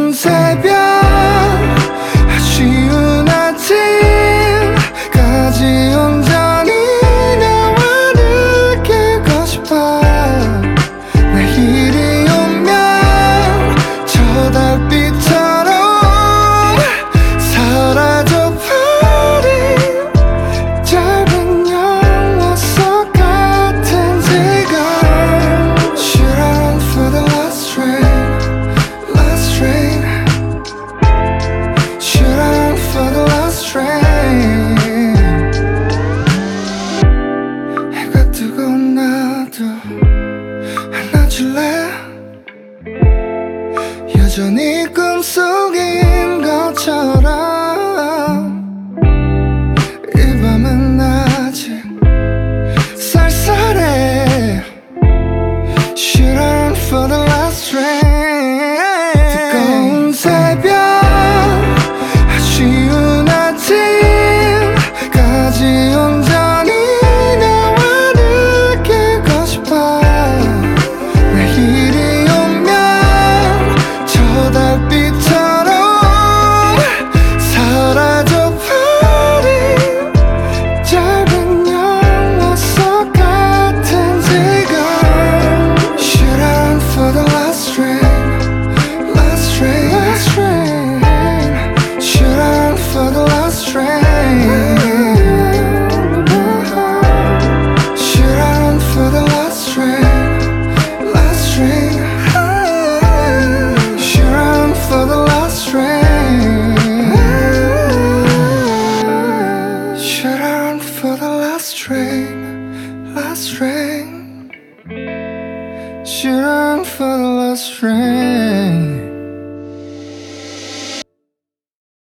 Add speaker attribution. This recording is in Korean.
Speaker 1: 늦은 새벽 아쉬운 아침까지 온전히 너와 느끼고 싶어. 내일이 오면 저 달빛처럼 사라져버린 짧은 영화 속 같은 시간. Should I run for the last train? Last train. Should I run for the last train? 해가 뜨고 나도 안아줄래? 여전히 꿈속인 것처럼